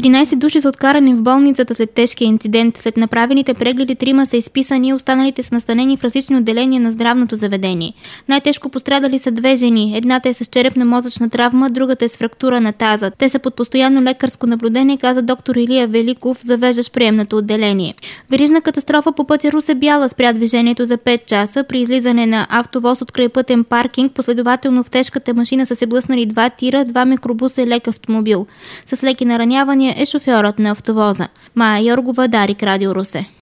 13 души са откарани в болницата след тежкия инцидент. След направените прегледи 3 са изписани, останалите са настанени в различни отделения на здравното заведение. Най-тежко пострадали са 2 жени. Едната е с черепно-мозъчна травма, другата е с фрактура на таза. Те са под постоянно лекарско наблюдение, каза доктор Илия Великов, завеждащ приемното отделение. Верижна катастрофа по пътя Русе-Бяла спря движението за 5 часа. При излизане на автовоз от крайпътен паркинг, последователно в тежката машина са се блъснали 2 тира, 2 микробуса и лек автомобил. С леки наранявания е шофьорът на автовоза. Мая Йоргова, Дарик, Радио Русе.